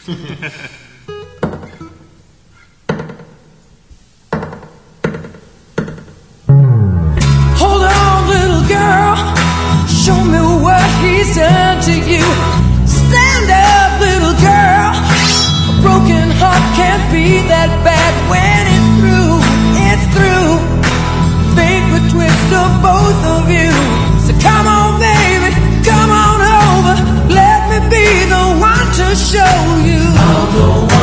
Hold on, little girl, show me what he's done to you. Stand up, little girl, a broken heart can't be that bad. When it's through, it's through. Fate would twist of both of you. So come on, baby, come on over. Let me be the one to show you.